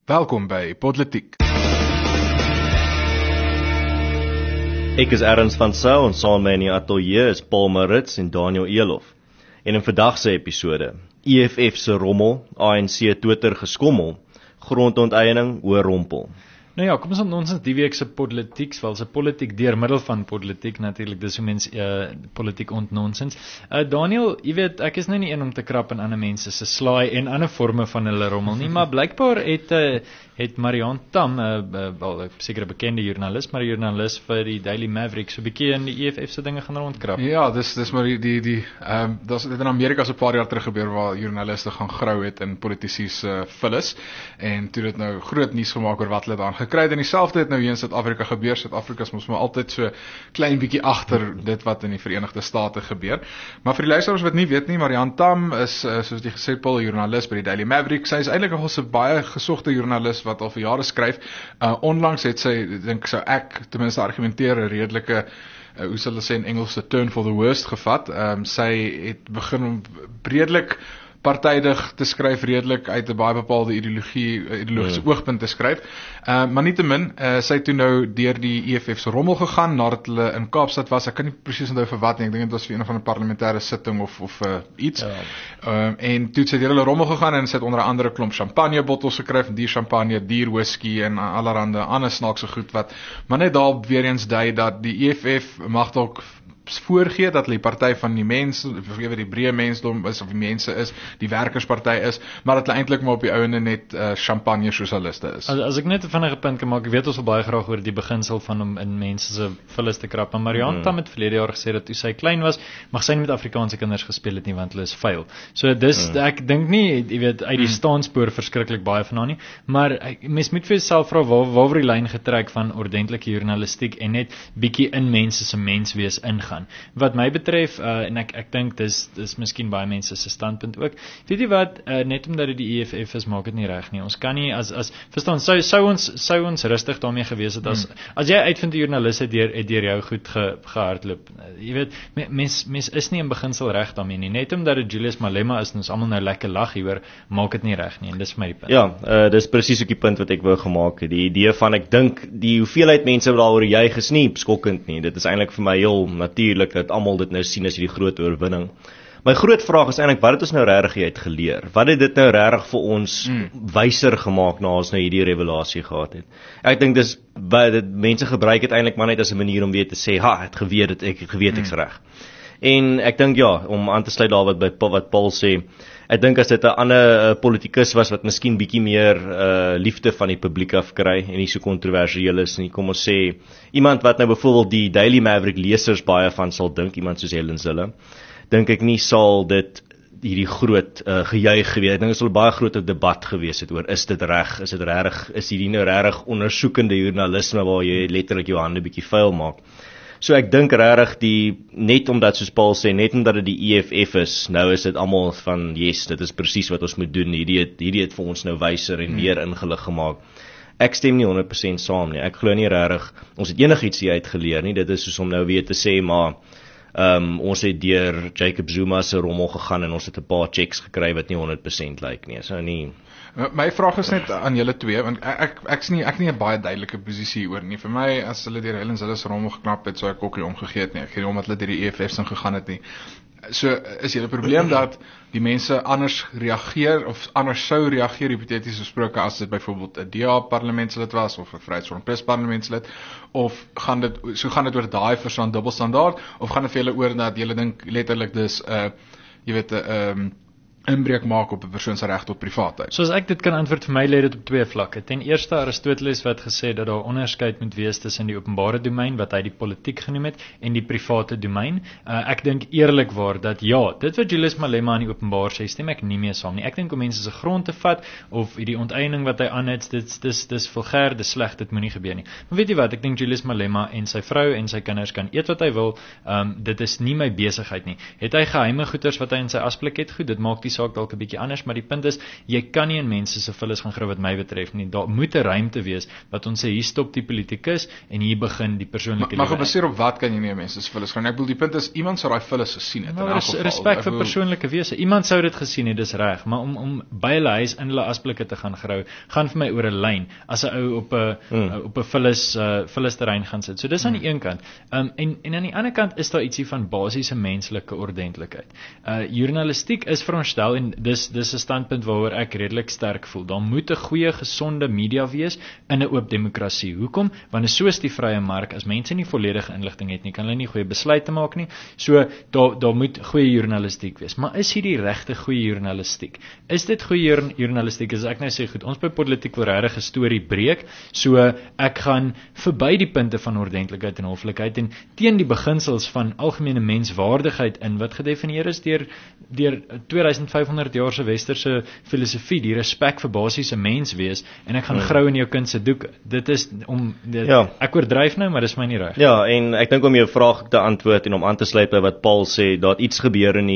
Welkom by Politiek. Ek is Ernst van Sail en saam met my in die ateljee is Paul Maritz en Daniel Elof. En in vandag se episode, EFF se rommel, ANC Twitter geskommel, grondonteeneming oorrompel. Nou ja, kom ons ontnonsens die week se politiek, wel se politiek deur middel van politiek natuurlik, dis hoe mens politiek ontnonsens. Daniel, jy weet, ek is nou nie een om te krap in ander mense se slaai en ander forme van hulle rommel nie, maar blykbaar het Marianne Tam, wel seker 'n bekende joernalis, maar 'n joernalis vir die Daily Maverick, so 'n bietjie in die EFF se dinge gaan rondkrap. Ja, dis maar dit in Amerika so 'n paar jaar terug gebeur waar joernaliste gaan grou het in politici se vullis en toe dit nou groot nuus gemaak oor wat hulle daar gekry het en dieselfde het nou hier in Suid-Afrika gebeur. Suid-Afrika is mos maar altyd so klein bietjie agter dit wat in die Verenigde State gebeur. Maar vir die luisteraars wat nie weet nie, Marianne Tam is soos jy gesê Paul, 'n joernalis by die Daily Maverick. Sy is eintlik nogal 'n baie gesogte joernalis wat al vir jare skryf. Onlangs het sy, dink sou ek ten minste argumenteer 'n redelike hoe sal hulle sê in Engels 'n turn for the worst gevat. Sy het begin om redelik partydig te skryf, redelik uit 'n baie bepaalde ideologiese oogpunt te skryf. Maar nietemin, sy het toe nou deur die EFF se rommel gegaan nadat hulle in Kaapstad was. Ek kan nie presies onthou vir wat nie. Ek dink dit was vir een van 'n parlementêre sitting of iets. Ja. En toe het sy deur hulle rommel gegaan en sy het onder andere 'n klomp champagnebottels gekry, van duur champagne, duur whisky en allerhande ander snaakse goed wat maar net daar weer eens dui dat die EFF mag dalk voorgee dat hulle die party van die mense, of die breë mensdom is, of die mense is, die werkersparty is, maar dat hulle eintlik maar op die ouene net champagne sosialiste is. As ek net 'n vinnige punt kan maak, ek weet ons wil baie graag oor die beginsel van om in mense se vullis te krap, maar Marianne Tam het verlede jaar gesê dat toe sy klein was, mag sy nie met Afrikaanse kinders gespeel het nie, want hulle is vuil. So dis, ek dink nie, jy weet, uit die staanspoor verskriklik baie van haar nie, maar mens moet vir jouself vra, waar die lyn getrek van ordentlike journalistiek en net bietjie in mense se menswees ingaan. Wat my betref, en ek dink dis miskien baie mense se standpunt ook, weet jy wat, net omdat dit die EFF is, maak dit nie reg nie. Ons kan nie, verstaan, sou ons rustig daarmee gewees het, as jy uitvind die joernalis het deur jou goed gehardloop, jy weet, mens is nie in beginsel reg daarmee nie, net omdat dit Julius Malema is, en ons almal nou lekker lag hieroor, maak dit nie reg nie, en dis vir my die punt. Ja, dis presies ook die punt wat ek wou gemaak het, die idee van, ek dink, die hoeveelheid mense wat daaroor juig is nie skokkend nie, dit is eintlik vir my heel natuurlik, dat almal dit nou sien as die groot oorwinning. My groot vraag is eintlik, wat het ons nou regtig uit geleer? Wat het dit nou regtig vir ons wyser gemaak na ons nou hierdie revelasie gehad het? Ek dink mense gebruik dit eintlik maar net as 'n manier om weer te sê, ek het geweet ek's reg. En ek dink om aan te sluit daar wat Paul sê, ek dink as dit 'n ander politikus was wat miskien bietjie meer liefde van die publiek afkry en nie so kontroversieel is nie, kom ons sê, iemand wat nou byvoorbeeld die Daily Maverick lesers baie van sal dink, iemand soos Helen Zille, dink ek nie sal dit hierdie groot gejuig gewees. Ek dink dit sal baie groot debat gewees het oor, is dit reg, is hierdie nou regtig ondersoekende joernalisme waar jy letterlik jou hande bietjie vuil maak. So ek dink regtig net omdat, soos Paul sê, net omdat dit die EFF is, nou is dit almal van, yes, dit is presies wat ons moet doen, hierdie het vir ons nou wyser en meer ingelig gemaak. Ek stem nie 100% saam nie, ek glo nie regtig, ons het enigiets hier uitgeleer nie, dit is soos om nou weer te sê, maar ons het deur Jacob Zuma se rommel gegaan en ons het 'n paar checks gekry wat nie 100% lyk nie, so nie. My vraag is net aan julle twee, want ek nie 'n baie duidelike posisie oor nie. Vir my, as hulle deur Helen Zille se rommel geknap het, sou ek ook nie omgegee het nie. Ek gee nie omdat hulle deur die EFF sin gegaan het nie. So is julle probleem dat die mense anders reageer of anders sou reageer, hipoteties gesproke, as dit byvoorbeeld 'n DA parlementslid was of 'n Vryheidsfront Plus parlementslid, of gaan dit oor daai verstaan dubbelstandaard, of gaan dit vir julle oor dat julle dink letterlik dis jy weet 'n inbreuk maak op 'n persoon se reg tot privaatheid? Soos ek dit kan antwoord, vir my lê dit op twee vlakke. Ten eerste, Aristoteles wat gesê dat daar onderskeid moet wees tussen die openbare domein, wat hy die politiek genoem het, en die private domein. Ek dink eerlikwaar dat dit wat Julius Malema in die openbaar sê, stem ek nie mee saam nie. Ek dink om mense se grond te vat, of die onteiening wat hy aanhet, dis vulgêr, dis sleg, dit moenie gebeur nie. Maar weet jy wat, ek dink Julius Malema en sy vrou en sy kinders kan eet wat hy wil, dit is nie my besigheid nie. Het hy geheime goeders wat hy in sy asblik het, goed, dit maak die saak dalk 'n bietjie anders, maar die punt is, jy kan nie in mense se vullis gaan grou wat my betref nie. Daar moet 'n ruimte wees wat ons sê hier stop die politikus en hier begin die persoonlike Maar gebaseer op wat kan jy nie mense se vullis grou nie? Ek bedoel die punt is iemand sou daai vullis gesien het. Nou, respek vir persoonlike wese. Iemand sou dit gesien het, dis reg, maar om by hulle huis in hulle asblikke te gaan grou, gaan vir my oor 'n lyn as 'n ou op 'n vullis terrein gaan sit. So dis aan die een kant. En aan die ander kant is daar ietsie van basiese menslike ordentlikheid. Journalistiek is veronderstel en dis 'n standpunt waaroor ek redelik sterk voel. Daar moet 'n goeie, gesonde media wees in 'n oop demokrasie. Hoekom? Want soos die vrye mark, as mense nie volledige inligting het nie, kan hulle nie goeie besluite maak nie. So daar moet goeie journalistiek wees. Maar is hier die regte goeie journalistiek? Is dit goeie journalistiek? As ek nou sê, goed, ons by Politiek wil regtig 'n storie breek, so ek gaan verby die punte van ordentlikheid en hoflikheid en teen die beginsels van algemene menswaardigheid in wat gedefinieer is deur 2500 jaar se westerse filosofie, die respek vir basiese mens wees, en ek gaan grou in jou kind se doek. Dit is ek oordryf nou, maar dis my nie reg. Ja, en ek dink om jou vraag te antwoord en om aan te sluit by wat Paul sê, daar het iets gebeur in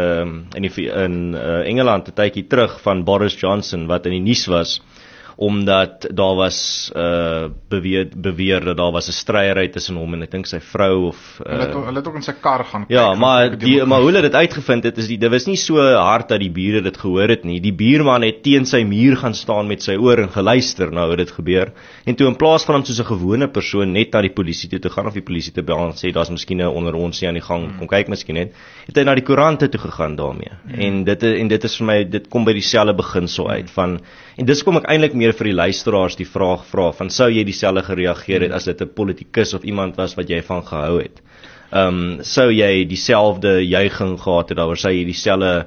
Engeland 'n tydjie terug van Boris Johnson wat in die nuus was omdat daar was beweer dat daar was 'n stryery tussen hom en ek dink sy vrou of hulle het ook in sy kar gaan kyk. Ja, maar hoe hulle dit uitgevind het is dit was nie so hard dat die bure dit gehoor het nie. Die buurman het teen sy muur gaan staan met sy oor en geluister na hoe dit gebeur. En toe in plaas van om soos 'n gewone persoon net na die polisie toe te gaan of die polisie te bel en sê daar's miskien 'n onder ons hier aan die gang, kom kyk miskien net, het hy na die koerante toe gegaan daarmee. En dit is vir my, dit kom by dieselfde beginsel uit van, en dis kom ek eintlik meer vir die luisteraars die vraag vra van sou jy dieselfde gereageer het as dit 'n politikus of iemand was wat jy van gehou het. Sou jy dieselfde juiging gehad het daaroor, sou jy dieselfde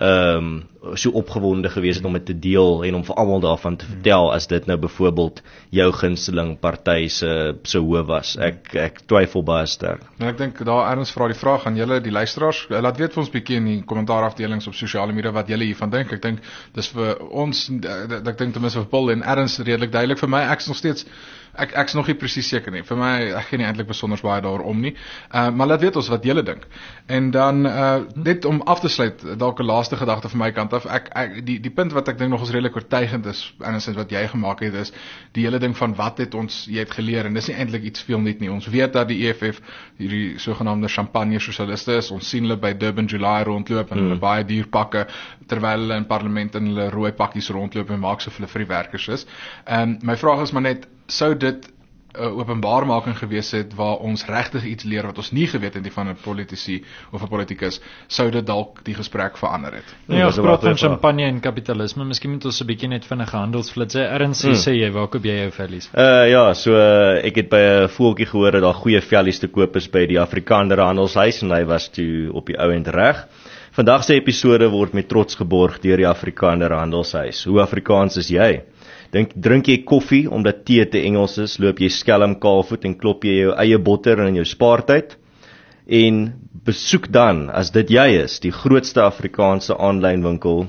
so opgewonde gewees het om dit te deel en om vir almal daarvan te vertel as dit nou byvoorbeeld jou gunsteling party se hoof was. Ek twyfel baie sterk. En ek dink daar erns vra die vraag aan julle die luisteraars, laat weet vir ons bietjie in die kommentaarafdelings op sosiale media wat julle hiervan dink. Ek dink dis vir ons, ek dink ten minste vir Paul en erns redelik duidelik. Vir my, ek's nog steeds ek's nog nie presies seker nie. Vir my, ek gee nie eintlik besonder baie daaroor nie. Maar laat weet ons wat julle dink. En dan net om af te sluit, dalk 'n laaste gedagte van my kant af. Die punt wat ek dink nog ons redelik oortuigend is, andersins wat jy gemaak het, is die hele ding van wat het ons, jy het geleer, en dis nie eintlik iets veel net nie. Ons weet dat die EFF hierdie sogenaamde champagne sosialiste is. Ons sien hulle by Durban July rondloop en hulle baie duur pakke, terwyl hulle in parlement in hulle rooi pakkies rondloop en maak so hulle vir die werkers is. My vraag is maar net, sou dit 'n openbaarmaking gewees het waar ons regtig iets leer wat ons nie geweet het van 'n politici of 'n politikus, sou dit dalk die gesprek verander het. Ja, ons praat van champagne en kapitalisme, miskien moet ons 'n bietjie net vinnige handelsflits erns sê jy, waar koop jy jou vellies? Ja, so ek het by 'n voeltjie gehoor dat daar goeie vellies te koop is by die Afrikaner Handelshuis en hy was toe op die ou end reg. Vandag se episode word met trots geborg deur die Afrikaner Handelshuis. Hoe Afrikaans is jy? Drink jy koffie omdat tee te Engels is, loop jy skelm kaalvoet en klop jy jou eie botter in jou spaartyd? En besoek dan, as dit jy is, die grootste Afrikaanse aanlyn winkel,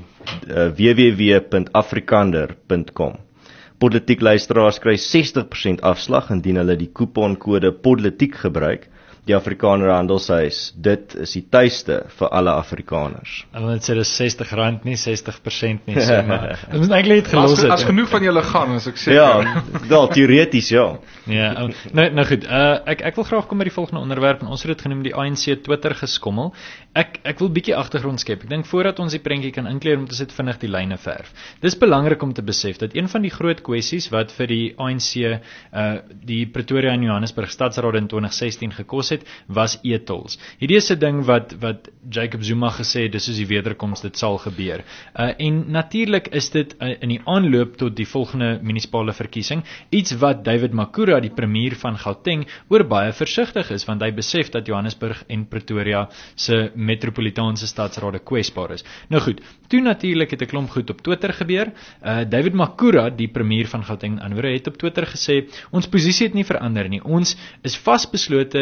www.afrikander.com. Politiek luisteraars kry 60% afslag indien hulle die couponkode PODLETIEK gebruik. Die Afrikaner Handelshuis, dit is die tuiste vir alle Afrikaners. En dan sê dis R60 nie 60% nie, so maar. Ons moet eintlik net gelos het. As genoeg van julle gaan, as ek sê. Ja, wel teoreties ja. Ja, nou goed. Ek wil graag kom by die volgende onderwerp en ons het dit genoem die ANC Twitter geskommel. Ek wil bietjie agtergrond skep. Ek dink voordat ons die prentjie kan inkleer, moet ons dit vinnig die lyne verf. Dis belangrik om te besef dat een van die groot kwessies wat vir die ANC die Pretoria en Johannesburg Stadsraad in 2016 gekos het, was e-tolls. Hierdie is 'n ding wat Jacob Zuma gesê het, dis soos die wederkoms, dit sal gebeur. En natuurlik is dit in die aanloop tot die volgende munisipale verkiesing, iets wat David Makhura, die premier van Gauteng, oor baie versigtig is, want hy besef dat Johannesburg en Pretoria se metropolitaanse stadsrade kwesbaar is. Nou goed, toe natuurlik het 'n klomp goed op Twitter gebeur. David Makhura, die premier van Gauteng, het op Twitter gesê, ons posisie het nie verander nie. Ons is vasbeslote dat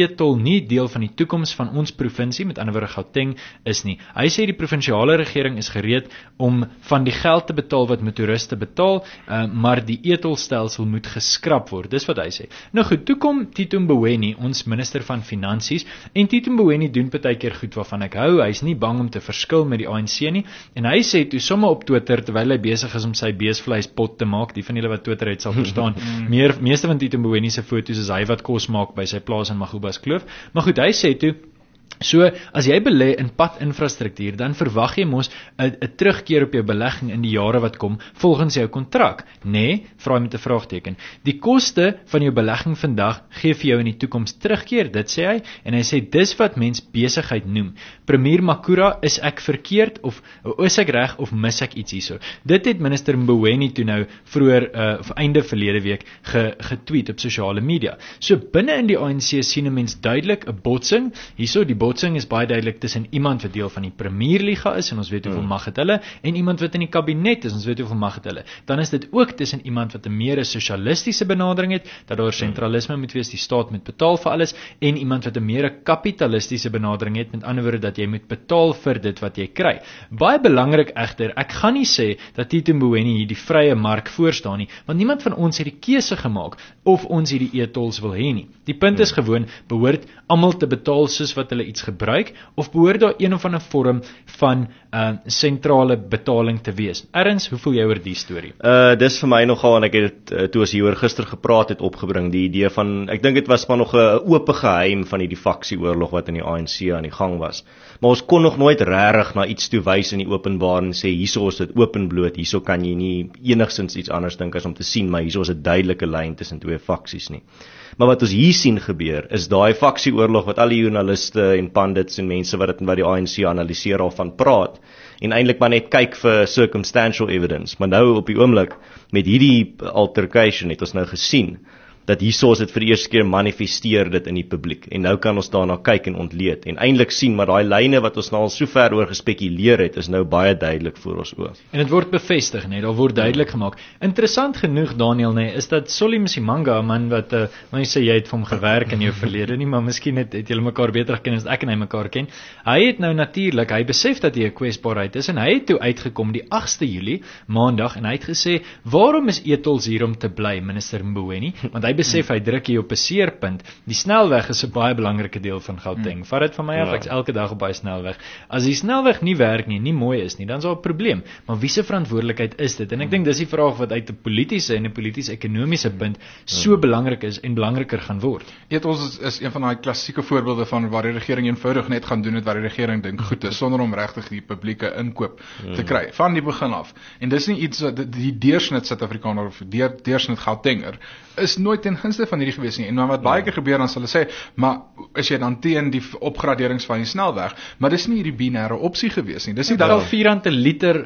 e-tol nie deel van die toekoms van ons provinsie, met ander woorde Gauteng, is nie. Hy sê die provinsiale regering is gereed om van die geld te betaal wat motoriste betaal, maar die e-tolstelsel moet geskrap word. Dis wat hy sê. Nou goed, toe kom Tito Mboweni, ons minister van Finansies, en Tito Mboweni doen partykeer goed waarvan ek hou. Hy is nie bang om te verskil met die ANC nie, en hy sê toe sommer op Twitter, terwyl hy besig is om sy beesvleispot te maak, die van julle wat Twitter het sal verstaan, meeste van Tito Mboweni se foto's is hy wat kos maak by sy plaas in Magubas Kloof, maar goed, hy sê toe, so, as jy belê in padinfrastruktuur, dan verwag jy mos 'n terugkeer op jou belegging in die jare wat kom, volgens jou kontrak. Nee, vra hy met 'n vraagteken. Die koste van jou belegging vandag gee vir jou in die toekoms terugkeer, dit sê hy, en hy sê dis wat mens besigheid noem. Premier Makura, is ek verkeerd, of is ek reg, of mis ek iets hierso? Dit het minister Mboweni toe nou vroeër, einde verlede week, getweet op sosiale media. So, binne in die ANC sien 'n mens duidelik 'n botsing, hierso die botsing is baie duidelik tussen iemand wat deel van die Premierliga is, en ons weet hoeveel mag het hulle, en iemand wat in die kabinet is, ons weet hoeveel mag het hulle. Dan is dit ook tussen iemand wat 'n meer sosialistiese benadering het, dat daar sentralisme moet wees, die staat moet betaal vir alles, en iemand wat 'n meer kapitalistiese benadering het, met ander woorde dat jy moet betaal vir dit wat jy kry. Baie belangrik egter, ek gaan nie sê dat Tito Mboweni hier die vrye mark voorstaan nie, want niemand van ons het die keuse gemaak of ons hierdie e-tols wil hê nie. Die punt is gewoon, behoort almal te betaal soos wat hulle iets gebruik, of behoort daar een of ander vorm van sentrale betaling te wees? Erns, hoe voel jy oor die storie? Dis vir my nogal, en ek het toe as hieroor gister gepraat het opgebring, die idee van, ek dink dit was maar nog 'n oop geheim van die faksieoorlog wat in die ANC aan die gang was. Maar ons kon nog nooit regtig na iets toe wys in die openbaar en sê, hierso is dit openbloot, hierso kan jy nie enigsins iets anders dink as om te sien, maar hierso is 'n duidelike lyn tussen twee faksies nie. Maar wat ons hier sien gebeur, is daai faksieoorlog wat al die joernaliste en pandits en mense wat die ANC analiseer al van praat, en eintlik maar net kyk vir circumstantial evidence. Maar nou op die oomblik, met hierdie altercation het ons nou gesien, dat hierso is dit vir die eerste keer manifesteer dit in die publiek, en nou kan ons daarna kyk en ontleed, en eintlik sien, maar daai lyne wat ons nou al so ver oor gespekuleer het, is nou baie duidelik voor ons oë. En dit word bevestig, nee, daar word duidelik gemaak. Interessant genoeg, Daniel, nee, is dat Solly Msimanga, 'n man wat, nou sê jy het vir hom gewerk in jou verlede nie, maar miskien het julle mekaar beter geken as ek en hy mekaar ken. Hy het nou natuurlik, hy besef dat hy 'n kwesbaarheid is, en hy het toe uitgekom die 8de Julie, maandag, en hy het gesê, waarom is e-tols hier om te bly, minister Mboweni? Want hy besef, hy druk hier op 'n seerpunt. Die snelweg is 'n baie belangrike deel van Gauteng. Vat dit van my af, ek's elke dag op baie snelweg. As die snelweg nie werk nie mooi is nie, dan is daar 'n probleem. Maar wie se verantwoordelikheid is dit? En ek dink dis die vraag wat uit 'n politiese en 'n polities-ekonomiese punt so belangrik is en belangriker gaan word. E-tols is een van daai klassieke voorbeelde van waar die regering eenvoudig net gaan doen het wat die regering dink goed is, sonder om regtig die publieke inkoop te kry, van die begin af. En dis nie iets wat die deursnit Suid-Afrikaner of deursnit Gautenger is nooit ten gunste van hierdie gewees nie. En wat baie keer gebeur, dan sal hulle sê, maar is jy dan teen die opgraderings van die snelweg? Maar dis nie hierdie binêre opsie gewees nie. Dis nie dat al 4 liter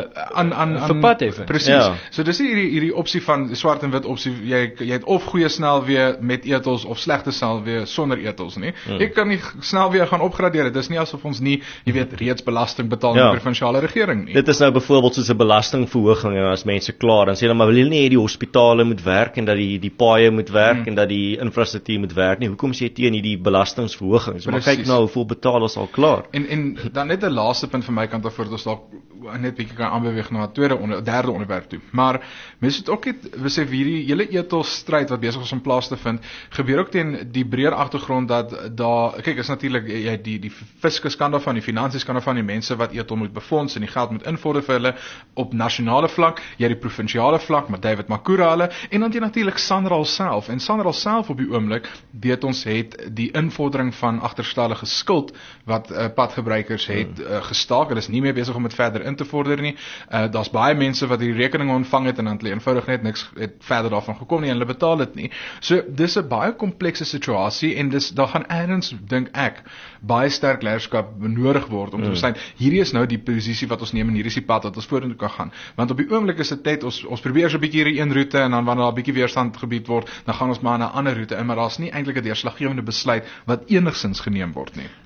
vir padheffing. Presies. Ja. So dis nie hierdie opsie van swart en wit opsie, jy het of goeie snelweë met e-tols of slegte snelweë sonder e-tols nie. Ek kan nie snelweë gaan opgradeer. Dit is nie asof ons nie, jy weet, reeds belasting betaal aan die provinsiale regering nie. Dit is nou byvoorbeeld soos 'n belastingverhoging, en as mense klaar dan sê hulle, maar wil jy nie hê die hospitale moet werk en dat die paaie moet werk en dat die infrastruktuur moet werk nie. Hoekom sê jy teen hierdie belastingverhogings? Maar kyk nou hoeveel betaal ons al klaar. En dan net 'n laaste punt van my kant af voordat ons dalk net bietjie kan aanbeweeg na 'n derde onderwerp toe. Maar mense moet ook net besef hierdie hele e-tol stryd wat besig is om plaas te vind, gebeur ook teen die breër agtergrond dat daar, kyk, is natuurlik jy die fiskus kan daarvan, die finansies kan daarvan, die mense wat e-tol moet befonds en die geld moet invorder vir hulle op nasionale vlak, jy die provinsiale vlak met David Makura hulle, en dan jy natuurlik SANRAL self. En SANRAL self op die oomblik, weet ons, het die invordering van agterstallige skuld wat padgebruikers het gestaak. Hulle is nie meer besig om dit verder in te vorder nie. Daar's baie mense wat die rekeninge ontvang het en dan hulle eenvoudig net niks het verder daarvan gekom nie en hulle betaal dit nie. So dis 'n baie komplekse situasie en daar gaan ergens, dink ek, baie sterk leierskap benodig word om te besluit, hierdie is nou die posisie wat ons neem en hierdie is die pad wat ons vorentoe kan gaan. Want op die oomblik is dit tyd, ons probeer so 'n bietjie hierdie een roete en dan wanneer daar 'n bietjie weerstand gebied word, dan gaan ons maar na 'n ander roete in, maar daar's nie eintlik 'n deurslaggewende besluit wat enigsins geneem word nie.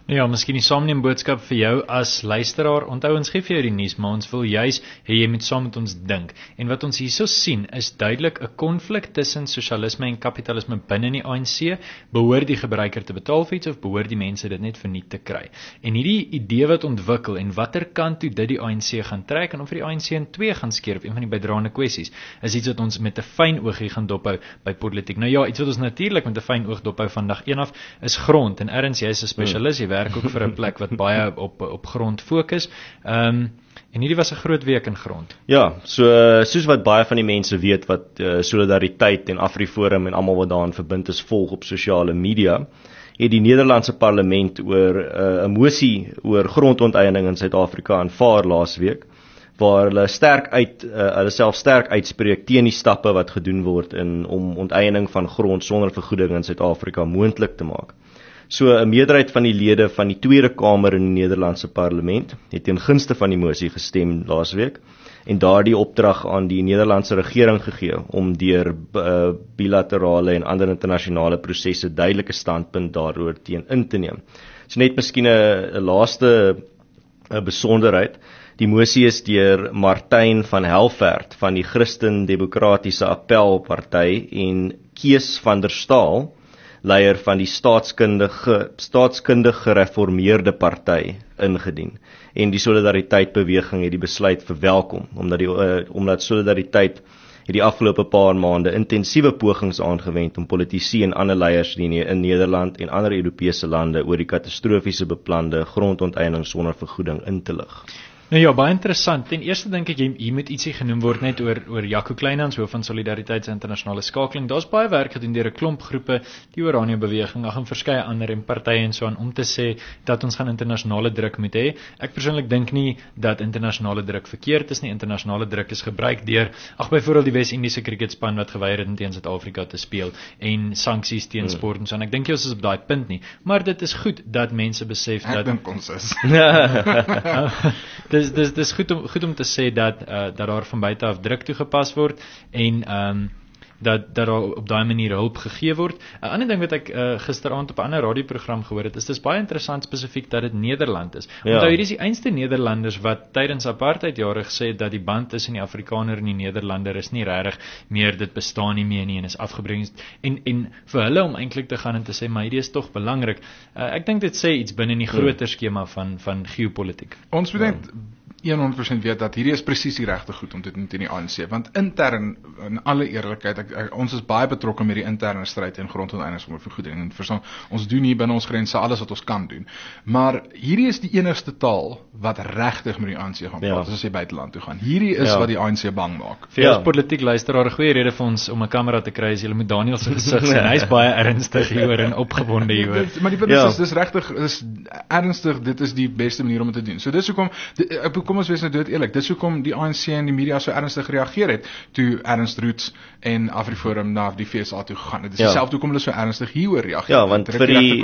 Ja, miskien die saamneem boodskap vir jou as luisteraar. Onthou, ons gee vir jou die nuus, maar ons wil juis hê jy moet saam met ons dink. En wat ons hierso sien is duidelik 'n konflik tussen sosialisme en kapitalisme binne die ANC. Behoort die gebruiker te betaal vir iets of behoort die mense dit net verniet te kry? En hierdie idee wat ontwikkel en watter kant toe dit die ANC gaan trek en of vir die ANC in twee gaan skeer op een van die bydraende kwessies, is iets wat ons met 'n fyn oogie gaan dophou by politiek. Nou ja, iets wat ons natuurlik met 'n fyn oog dophou van dag 1 af is grond. En Ernst, jy is 'n spesialis, jy werk ook vir 'n plek wat baie op grond fokus. En hierdie was 'n groot week in grond. Ja, soos wat baie van die mense weet wat Solidariteit en AfriForum en almal wat daaraan verbind is volg op sosiale media, het die Nederlandse parlement oor 'n mosie oor grondonteeneming in Suid-Afrika aanvaar laasweek, waar hulle hulle self sterk uitspreek teen die stappe wat gedoen word om onteiening van grond sonder vergoeding in Suid-Afrika moontlik te maak. So 'n meerderheid van die lede van die Tweede Kamer in die Nederlandse parlement het teen gunste van die mosie gestem laasweek en daardie opdrag aan die Nederlandse regering gegee om deur bilaterale en ander internasionale prosesse duidelike standpunt daaroor teen in te neem. So net miskien 'n laaste besonderheid. Die mosie is deur Martyn van Helvert van die Christen Demokratiese Appelparty en Kees van der Staal, leier van die staatskundig gereformeerde party, ingedien. En die Solidariteit beweging het die besluit verwelkom, omdat Solidariteit het die afgelope paar maande intensiewe pogings aangewend om politici en ander leiers in Nederland en ander Europese lande oor die katastrofiese beplande grondonteeneming sonder vergoeding in te lig. Nou ja, baie interessant. Ten eerste dink ek hier moet ietsie genoem word net oor Jaco Kleinhans, hoof van Solidariteit se internasionale skakeling. Daar's baie werk gedoen deur 'n klomp groepe, die Oranje beweging, en verskeie ander en partye en so aan, om te sê dat ons gaan internasionale druk moet hê. Ek persoonlik dink nie dat internasionale druk verkeerd is nie. Internasionale druk is gebruik deur, byvoorbeeld die Wes-Indiese cricketspan wat geweier het om teen Suid-Afrika te speel en sanksies teen sport en so aan. Ek dink jy ons is op daai punt nie, maar dit is goed dat mense besef dat ek dink ons is. Dis goed om te sê dat daar van buite af druk toegepas word en dat daar op daai manier hulp gegee word. 'n Ander ding wat ek gisteraand op 'n ander radioprogram gehoor het, is dis baie interessant spesifiek dat dit Nederland is. Ja. Onthou, hierdie is die einste Nederlanders wat tydens apartheidjare gesê het dat die band tussen die Afrikaner en die Nederlander is nie regtig meer, dit bestaan nie meer nie en is afgebring. En vir hulle om eintlik te gaan en te sê, maar hierdie is tog belangrik. Ek dink dit sê iets binne die groter skema van geopolitiek. Ons moet net 100% weet dat hierdie is presies die regte goed om dit in die ANC, want intern, in alle eerlikheid, ons is baie betrokke met die interne stryd en grondonteeneming sonder vergoeding, en verstaan, ons doen hier binne ons grense alles wat ons kan doen, maar hierdie is die enigste taal wat regtig met die ANC gaan praat, as jy buiteland toe gaan. Hierdie is wat die ANC bang maak. Vir ons politiek luisteraar, 'n goeie rede vir ons om 'n kamera te kry is jy moet Daniel se gesig sien. Hy's baie ernstig hieroor en opgewonde hieroor. Maar die punt is, dis regtig, is ernstig, dit is die beste manier om dit te doen. So dis hoekom, kom ons wees nou dood eerlik, dis hoekom die ANC en die media so ernstig gereageer het toe Ernst Roots en AfriForum na die FSA toe gegaan het. Dis dieselfde hoekom hulle so ernstig hieroor reageer. Ja, want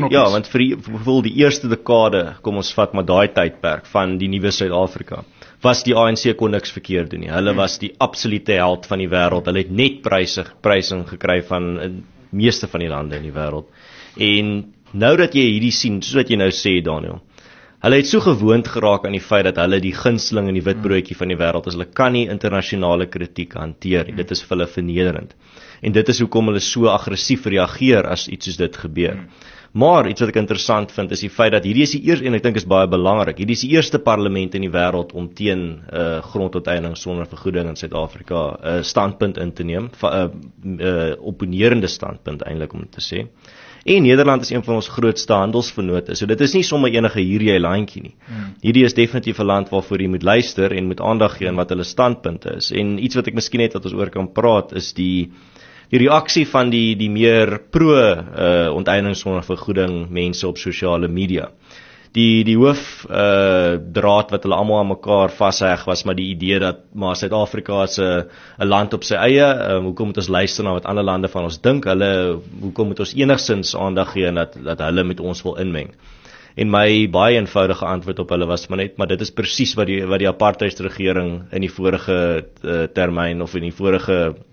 vir die eerste dekade, kom ons vat maar daai tydperk van die nuwe Suid-Afrika, was die ANC kon niks verkeerd doen nie. Hulle was die absolute held van die wêreld. Hulle het net prysing gekry van meeste van die lande in die wêreld. En nou dat jy hierdie sien, soos wat jy nou sê, Daniel, hulle het so gewoond geraak aan die feit dat hulle die gunsteling in die witbroodjie van die wêreld is. Hulle kan nie internasionale kritiek hanteer nie. Dit is vir hulle vernederend. En dit is hoekom hulle so aggressief reageer as iets soos dit gebeur. Maar iets wat ek interessant vind is die feit dat hierdie is die eerste, en ek dink is baie belangrik, hierdie is die eerste parlement in die wêreld om teen grondonteeneming sonder vergoeding in Suid-Afrika standpunt in te neem, opponerende standpunt eintlik om te sê. En Nederland is een van ons grootste handelsvennote, so dit is nie sommer enige hierdie landjie nie. Hierdie is definitief 'n land waarvoor jy moet luister en moet aandag gee aan wat hulle standpunte is. En iets wat ek miskien net wat ons oor kan praat is die reaksie van die meer pro-onteiening sonder vergoeding mense op sosiale media. Die hoof draad wat hulle almal aan mekaar vasheg was maar die idee dat maar Suid-Afrika is 'n land op sy eie, hoekom moet ons luister na wat ander lande van ons dink, hoekom moet ons enigsins aandag gee en dat hulle met ons wil inmeng. En my baie eenvoudige antwoord op hulle was maar dit is presies wat die apartheidsregering in die vorige termyn of in die vorige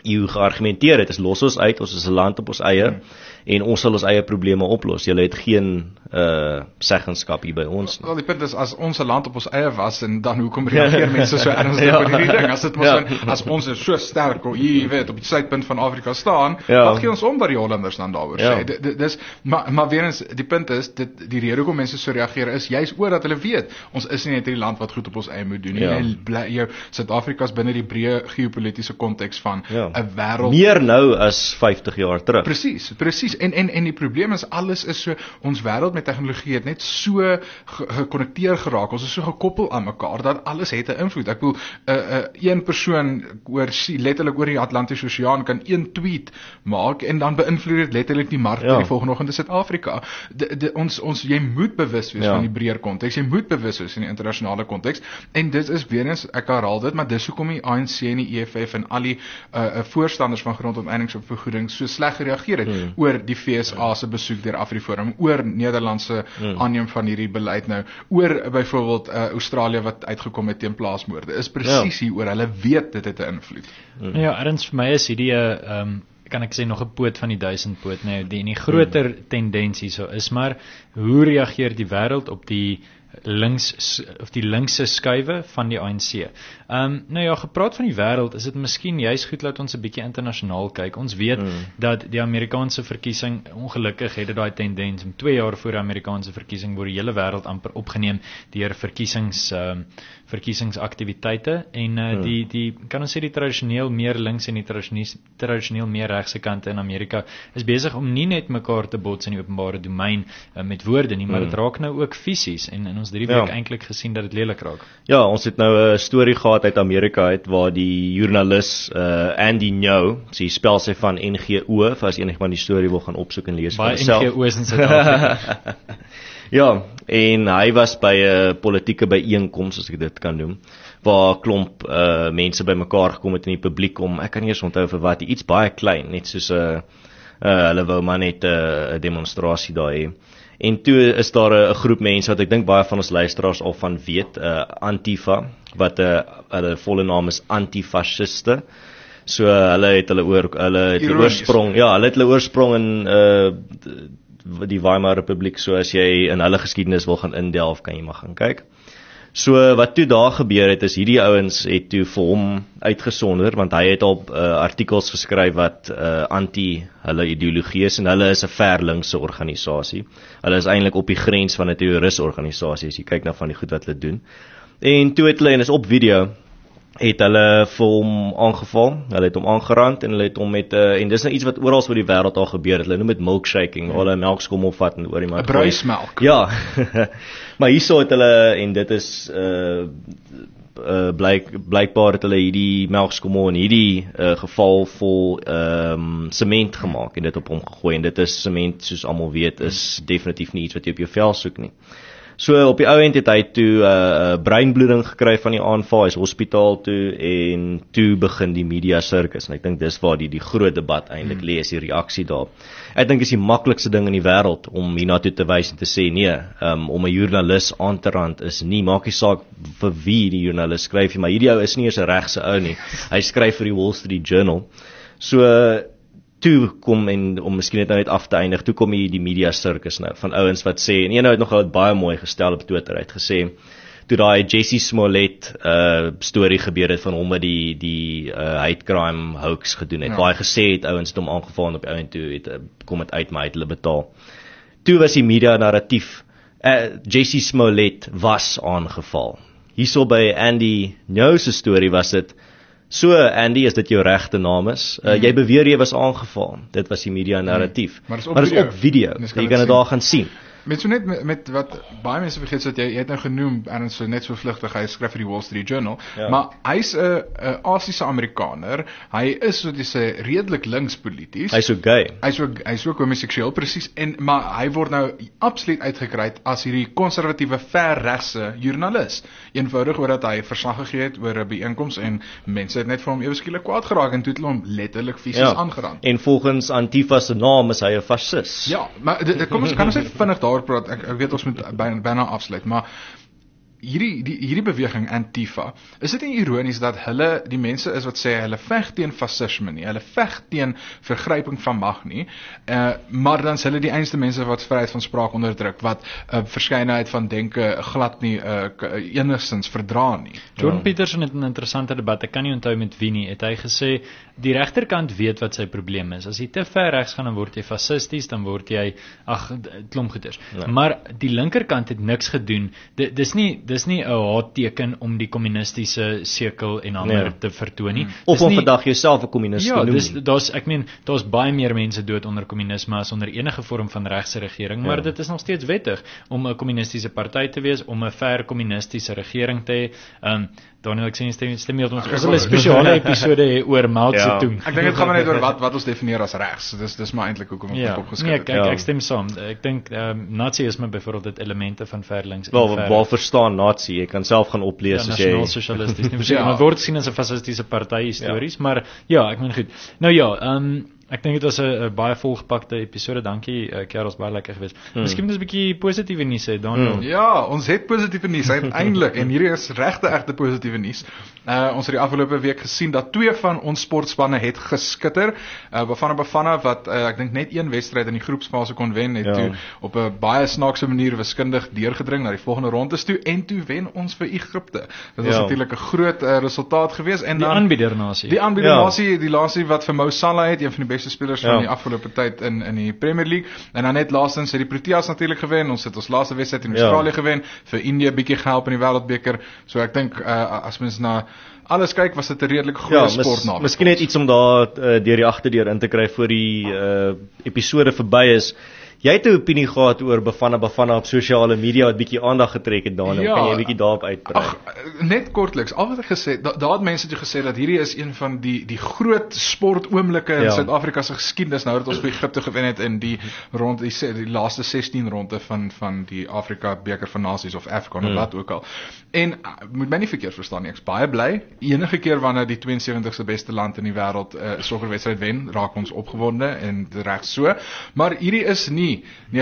EU geargumenteer het, is los ons uit, ons is 'n land op ons eie en ons sal ons eie probleme oplos. Julle het geen seggenskap hier by ons nie. Wel, die punt is, as ons 'n land op ons eie was, en dan hoekom reageer mense so ernstig oor hierdie ding? As dit mos as ons is so sterk, jy weet, op die suidpunt van Afrika staan, wat gee ons om wat die Hollanders dan daaroor sê? Dis maar weer eens, die punt is, die rede hoekom mense so reageer is juis oor dat hulle weet, ons is nie net hierdie land wat goed op ons eie moet doen nie. Jou Suid-Afrika is binne die breë geopolitiese konteks van 'n wêreld. Meer nou as 50 jaar terug. Presies. En die probleem is, alles is so, ons wêreld met tegnologie het net so gekonnekteer geraak, ons is so gekoppel aan mekaar, dat alles het 'n invloed. Ek bedoel, een persoon letterlik oor die Atlantiese Oseaan kan een tweet maak, en dan beïnvloed dit letterlik die mark die volgende oggend in Suid-Afrika. Jy moet bewus wees van die breër konteks, jy moet bewus wees van die internasionale konteks, en dit is weer eens, ek herhaal dit, maar dis hoekom die ANC en die EFF en al die voorstanders van grondonteenemingsvergoeding so sleg gereageer het oor die FSA se besoek deur Afriforum, oor Nederlandse aanneem van hierdie beleid nou, oor byvoorbeeld Australië wat uitgekom het teen plaasmoorde, is presies hier oor, hulle weet dit het 'n invloed. Ja, erns vir my is hierdie kan ek sê nog 'n poot van die 1000 poot, nou die groter tendensie so is maar, hoe reageer die wêreld op die linkse skuwe van die ANC. Nou ja, gepraat van die wêreld, is dit miskien juist goed dat ons 'n bietjie internasionaal kyk. Ons weet dat die Amerikaanse verkiesing, ongelukkig het dit daai tendens om 2 jaar voor die Amerikaanse verkiesing word die hele wêreld amper opgeneem deur verkiesingsaktiwiteite en die kan ons sê die tradisioneel meer links en die tradisioneel meer regse kante in Amerika is besig om nie net mekaar te bots in die openbare domein met woorde nie, maar dit raak nou ook fisies en ons het hierdie week eintlik gesien dat dit lelik raak. Ja, ons het nou 'n storie gehad uit Amerika uit waar die joernalis Andy Ngo, sy spel sy van NGO, as enige van die storie wil gaan opsoek en lees vir homself. Baie NGO's in Suid-Afrika. Ja, en hy was by 'n politieke byeenkoms, as ek dit kan noem, waar 'n klomp mense bymekaar gekom het in die publiek om, ek kan nie eens onthou vir wat, iets baie klein, net soos hulle wou maar net 'n demonstrasie daar hê. En toe is daar 'n groep mense wat ek dink baie van ons luisteraars al van weet, Antifa, wat hulle volle naam is antifasciste. So hulle het hulle oorsprong in die Weimar Republiek, so as jy in hulle geskiedenis wil gaan indelf, kan jy maar gaan kyk. So wat toe daar gebeur het, is hierdie ouens het toe vir hom uitgesonder, want hy het al artikels geskryf wat anti hulle ideologie is, en hulle is 'n verlinkse organisasie. Hulle is eintlik op die grens van 'n terrorisorganisasie, as jy kyk na van die goed wat hulle doen. En toe het hulle, en is op video, het hulle vir hom aangeval, hulle het hom aangerand, en hulle het hom met, en dis nou iets wat oral oor die wêreld al gebeur het, hulle noem dit milkshaking, waar hulle melkskommel vat en oor die mat gooi. 'n bruismelk. Ja, maar hierso het hulle, en dit is blykbaar het hulle hierdie melkskommel in hierdie geval vol sement gemaak, en dit op hom gegooi, en dit is sement, soos almal weet, is definitief nie iets wat jy op jou vel soek nie. So op die ou end het hy toe breinbloeding gekry van die aanval, hy is hospitaal toe, en toe begin die media sirkus, en ek dink dis waar die groot debat eintlik lê, is die reaksie daar. Ek dink is die maklikste ding in die wêreld om hiernatoe te wys en te sê nee, om 'n joernalis aan te rand is nie, maak nie saak vir wie die joernalis skryf, maar hierdie ou is nie eens 'n regse ou nie, hy skryf vir die Wall Street Journal. So toe kom, en om miskien net nou net af te eindig, toe kom die media sirkus nou, van ouens wat sê, en een het nog baie mooi gestel op Twitter, het gesê, toe daai Jussie Smollett storie gebeur het van hom wat die hate crime hoax gedoen het, waar hy gesê het, ouens het hom aangeval, en op die ouens toe kom het uit, maar hy het hulle betaal. Toe was die media narratief, Jussie Smollett was aangeval. Hierso by Andy Ngo se storie was dit, so Andy, is dit jou regte naam is? Jy beweer jy was aangeval. Dit was die media narratief. Maar dis op video. Jy kan dit daar gaan sien. Met so net met wat baie mense vergeet, so dat jy het nou genoem, en so net so vlugtig, hy skryf vir die Wall Street Journal, maar hy's 'n Asiese Amerikaner, hy is so dis 'n redelik linkspolities. Hy's so gay. Hy's so homoseksueel, presies, maar hy word nou absoluut uitgekry as hierdie konservatiewe verregse joernalis. Eenvoudig oor dat hy verslag gegee het oor 'n byeenkoms, en mense het net vir hom ewe skielik kwaad geraak, en toe het hulle hom letterlik fisies aangerand. En volgens Antifa se naam is hy 'n fascis. Ja, maar kom ons kan ons net vinnig daar praat, ek weet ons moet byna afsluit, maar hierdie beweging Antifa, is dit nie ironies dat hulle die mense is wat sê hulle veg teen fasisme nie, hulle veg teen vergryping van mag nie, maar dan is hulle die enigste mense wat vryheid van spraak onderdruk, wat verskeidenheid van denke glad nie enigstens verdra nie. Jordan Peterson het 'n interessante debat, ek kan nie onthou met wie nie, het hy gesê, die regterkant weet wat sy probleem is. As jy te ver regs gaan, dan word jy fascisties, dan word jy, klomp goeters. Ja. Maar die linkerkant het niks gedoen. Dis nie 'n haatteken om die kommunistiese sekel en ander te vertoon nie. Of om vandag jouself 'n kommunist te noem. Daar's baie meer mense dood onder kommunisme as onder enige vorm van regse regering, maar dit is nog steeds wettig om 'n kommunistiese party te wees, om 'n ver kommunistiese regering te hê. Daniel, ek sê stem jy op ons. Ons sal 'n spesiale episode hê oor Mao Zedong. Ek dink dit gaan maar net oor wat ons definieer as regs. Dis maar eintlik hoekom ek dit opgeskryf het. Ek stem saam. Ek dink Nazisme byvoorbeeld het elemente van ver links. Waar verstaan Nazi? Jy kan self gaan oplees as jy nasionalisties. Nie verseker, maar word sien as 'n fasistiese party histories, maar ja, ek meen goed. Nou ja, ek dink dit was 'n baie volgepakte episode. Dankie, Karels, baie lekker geweest. Miskien moet ons 'n bietjie positiewe nuus hê, Daniel. Ja, ons het positiewe nuus uiteindelik en hierdie is regte positiewe nuus. Ons het die afgelope week gesien dat 2 van ons sportspanne het geskitter. Bafana wat ek dink net 1 wedstryd in die groepsfase kon wen, het toe op 'n baie snaakse manier wiskundig deurgedring na die volgende rondes toe en toe wen ons vir Egipte. Dit was natuurlik 'n groot resultaat geweest en dan die aanbiedernasie. Die aanbiedernasie, die laaste wat vir Mo Salah het, een van die beste spelers van die afgelope tyd in die Premier League. En dan net laastens het die Proteas natuurlik gewen. Ons het ons laaste wedstryd in Australië gewen, vir India bietjie gehelp in die Wêreldbeker. So ek dink as mens na alles kyk, was dit 'n redelik goeie sportnaweek. Miskien net iets om daar deur die agterdeur in te kry voor die episode verby is. Jy het 'n opinie gehad oor Bafana op sosiale media wat bietjie aandag getrek het, Daniel. Kan jy 'n bietjie daarop uitbrei? Net kortliks, al wat ek gesê, daar het mense toe gesê dat hierdie is een van die groot sportoomblikke in Suid-Afrika se geskiedenis, nou dat ons vir Egipte gewen het in die laaste 16 ronde van die Afrika beker van nasies of AFCON of wat ook al. En moet my nie verkeerd verstaan nie, ek's baie bly. Enige keer wanneer die 72ste beste land in die wêreld sokkerwedstryd wen, raak ons opgewonde en reg so. Maar hierdie is nie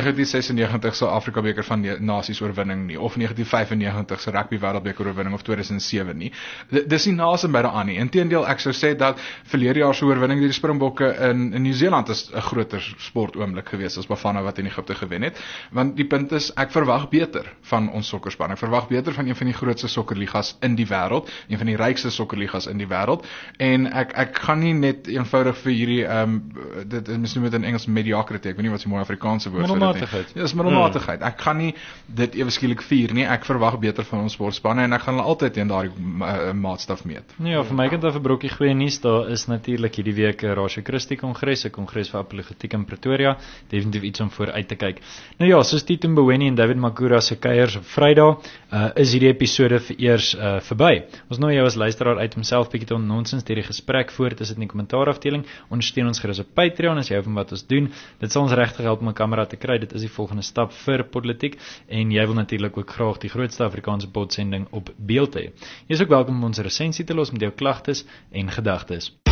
1996 se Afrika beker van nasies oorwinning nie, of 1995 se rugby wêreldbeker oorwinning of 2007 nie. Dis nie naas en by daaraan nie. Inteendeel, ek sou sê dat verlede jaar se oorwinning deur die Springbokke in Nieu-Seeland is 'n groter sportoomblik geweest as Bafana wat in Egipte gewen het. Want die punt is, ek verwag beter van ons sokkerspan. Ek verwag beter van een van die grootste sokkerligas in die wêreld, een van die rykste sokkerligas in die wêreld. En ek gaan nie net eenvoudig vir hierdie dit is noem dit in Engels mediocrity. Ek weet nie wat se mooi Afrikaanse woord vir dit is. Ja, dis middelmatigheid. Ek gaan nie dit ewe skielik vier nie. Ek verwag beter van ons sportspanne en ek gaan hulle altyd teen daardie maatstaf meet. Ja, vir my kant af 'n brokkie goeie nuus. Daar is natuurlik hierdie week 'n Ratio Christi Kongres, 'n kongres vir apologetiek in Pretoria. Definitief iets om vooruit te kyk. Nou ja, soos Tito Mboweni en David Magura se kuiers op Vrydag, is hierdie episode vereers verby. Ons nooi jou as luisteraar uit om self bietjie te onnonsens deur die gesprek voort is dit in die kommentaarafdeling. Ondersteun ons gerus op Patreon as jy hou van wat ons doen. Dit sal ons regtig help om 'n kamera te kry. Dit is die volgende stap vir politiek en jy wil natuurlik ook graag die grootste Afrikaanse podsending op beeld hê. Jy is ook welkom om ons resensie te los met jou klagtes en gedagtes.